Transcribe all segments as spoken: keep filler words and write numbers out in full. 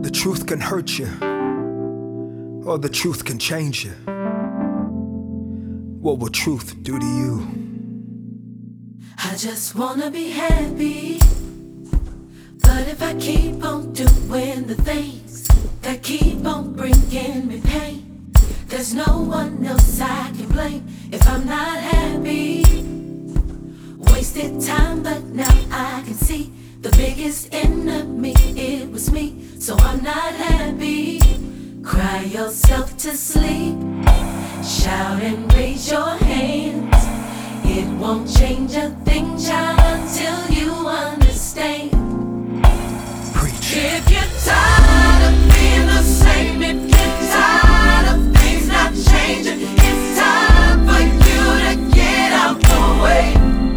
The truth can hurt you, or the truth can change you. What will truth do to you? I just wanna be happy, but if I keep on doing the things that keep on bringing me pain, there's no one else I can blame if I'm not happy. Wasted time, but now I can see the biggest enemy, it was me, so I'm not happy. Cry yourself to sleep, shout and raise your hands. It won't change a thing, child, until you understand. Preach. If you're tired of being the same, if you're tired of things not changing, it's time for you to get out the way.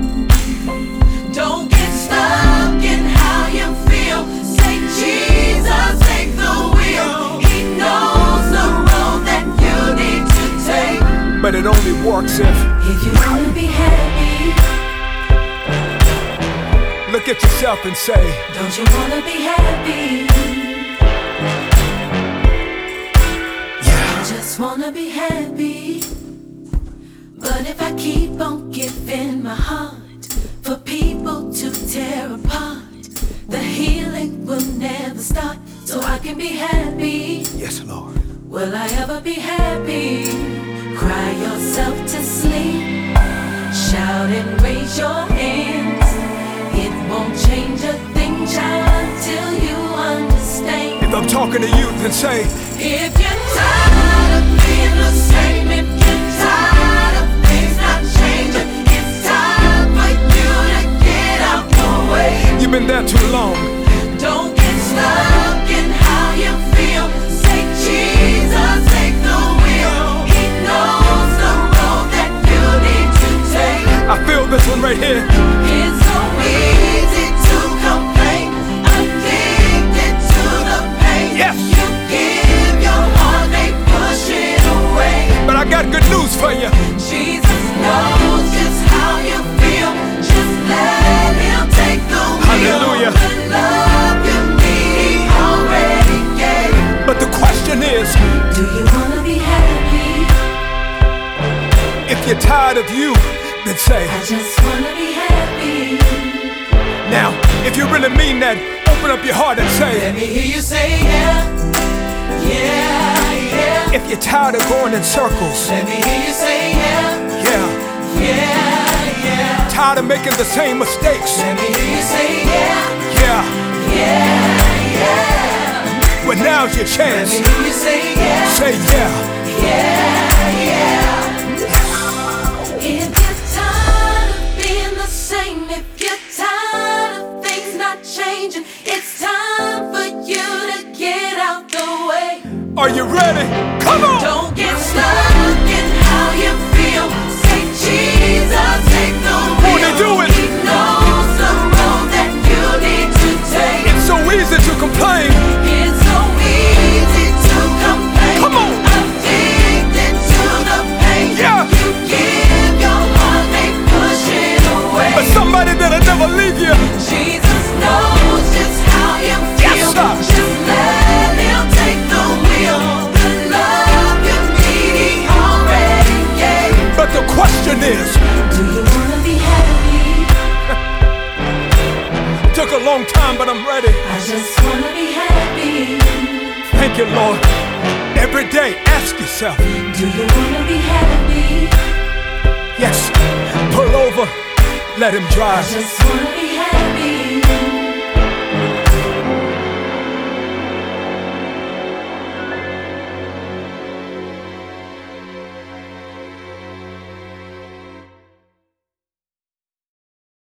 Don't get stuck in how you feel. Say, Jesus, take the wheel. He knows the road that you need to take. But it only works if If you wanna be happy, look at yourself and say, don't you wanna be happy? yeah. I just wanna be happy. But if I keep on giving my heart for people to tear apart, the healing will never start, so I can be happy. Yes, Lord. Will I ever be happy? Cry yourself to sleep, shout and raise your hands. It won't change a thing, child, until you understand. If I'm talking to you, then say, If you're tired of being the same, if you're tired of things not changing, it's time for you to get out the way. you've been there too long. Don't get stuck in how you feel. Say, Jesus, take the wheel. He knows the road that you need to take. I feel this one right here. It's so easy to complain, addicted to the pain. Yes. You give your heart, they push it away. But I got good news for you. Jesus knows just how you feel. Just let him take the wheel. Hallelujah. The love you need, he already gave. But the question is, Do you wanna be happy? if you're tired of you, then say, I just wanna be happy. now, if you really mean that, open up your heart and Let say, me hear you say yeah, yeah, yeah. if you're tired of going in circles, Let me hear you say yeah, yeah, yeah, yeah. tired of making the same mistakes, Let me hear you say yeah, yeah, yeah, yeah. well now's your Let chance. me hear you say yeah, Say yeah, yeah, yeah. If you're tired of being the same, if you're tired of things not changing, it's time for you to get out the way. are you ready? Come on! Don't get stuck in how you feel. Say, Jesus, take the wheel. Won't he do it? He knows the road that you need to take. It's so easy to complain. It's so easy to complain. Come on. Addicted to the pain. Yeah. You give your heart, they push it away. But somebody that'll never leave you. Jesus knows just how you Yes, feel. sir. Just let him take the wheel. The love you need, he already gave. But the question is, Do you wanna be happy? took a long time, but I'm ready. I just wanna be happy. Thank you, Lord. Every day, ask yourself, Do you wanna be happy? yes, pull over, let him I drive. just wanna be happy.